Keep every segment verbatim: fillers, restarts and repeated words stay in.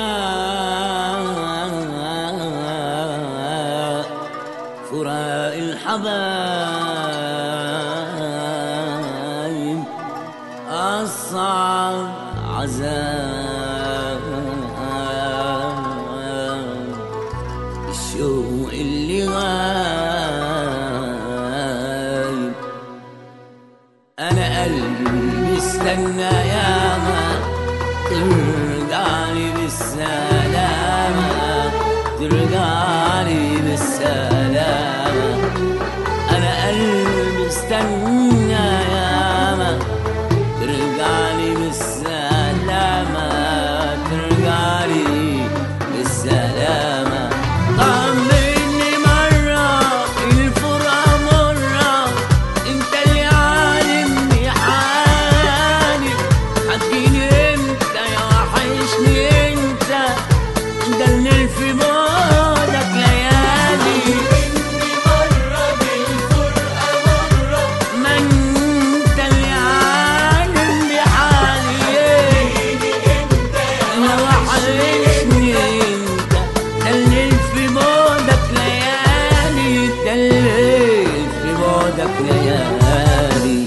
فراق الحبايب أصعب عذاب، الشوق اللي غايب. أنا قلبي استنى ياما ترجعلي بالسلامة، ترجعلي بالسلامة. أنا قلبي استنى ياما ترجعلي بالسلامة، ترجعلي بالسلامة. طمني مرة الفرقة مرة، انت اللي عالمني حالي. هتجيني امتى يا وحشني انت، ده اللي في بعدك ليالي. طمني مرة بالفرقة مرة، ما انت اللي عالمني حالي. هتجيني امتى يا وحشني انت، ده اللي في بعدك ليالي، ده اللي في بعدك ليالي.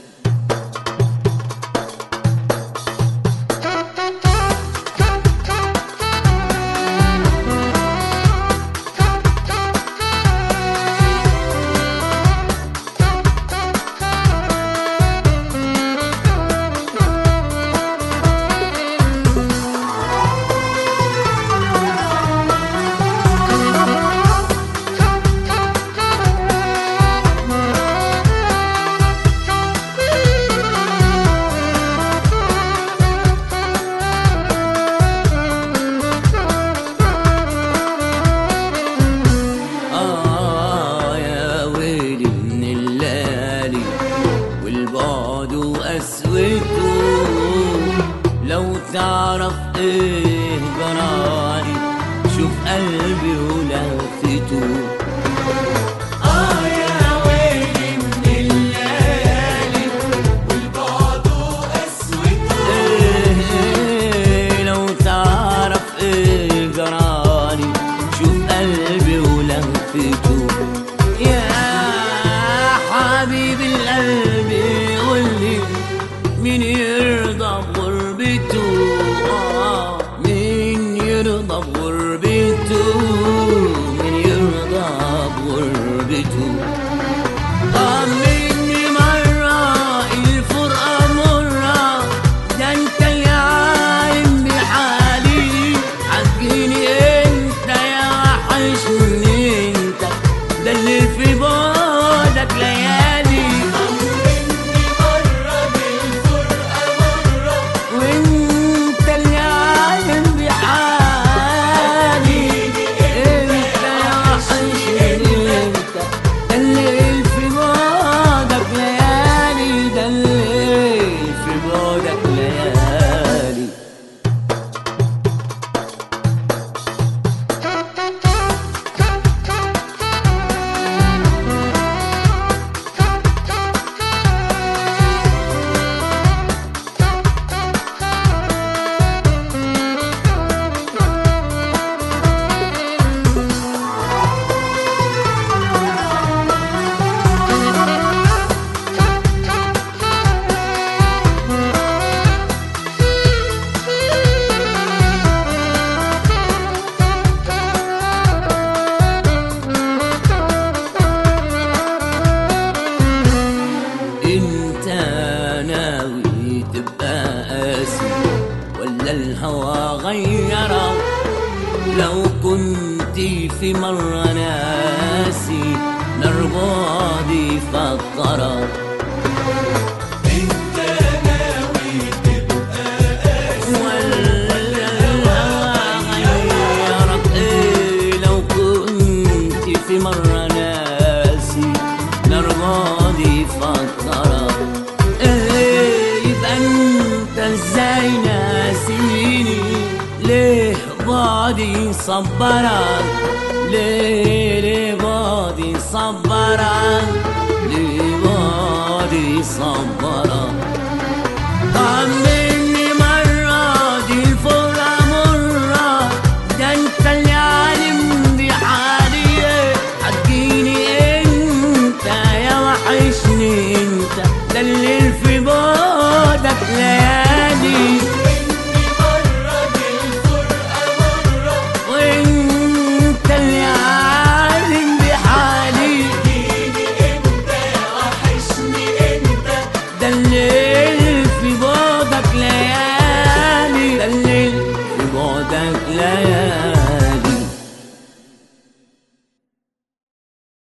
آه يا ويلي من الليالي والبعد وقسوته، لو تعرف ايه جرالي شوف قلبي ولهفته. آه يا ويلي من الليالي والبعد وقسوته، إيه لو تعرف ايه جرالي شوف قلبي ولهفته. يا حبيب القلب قولي مين يرضى بغربته، آه مين يرضى بغربته، مين يرضى بغربته. طمني مرة الفرقة مرة، ده انت اللي عالم بحالي. هتجيني انت يا وحشني انت، ده اللي في بعدك ليالي. طمني مرة بالفرقة مرة، وانت اللي عالم بحالي. انت يا وحشني انت، ده اللي في بعدك ليالي، ده اللي في بعدك ليالي. انت ناوي تبقى قاسي ولا الهوى غيرك؟ لو كنت في مرة ناسي نار بعدي فكرك. انت ناوي تبقى قاسي ولا الهوى غيرك؟ ايه لو كنت في مرة ناسي نار بعدي فكرك. ايه يبقى انت ازاي ناسيني؟ ليه بعدي صبرك؟ ليه ليه بعدي صبرك؟ ليه بعدي صبرك؟ طمني مرة دي الفرقة مرة، ليالي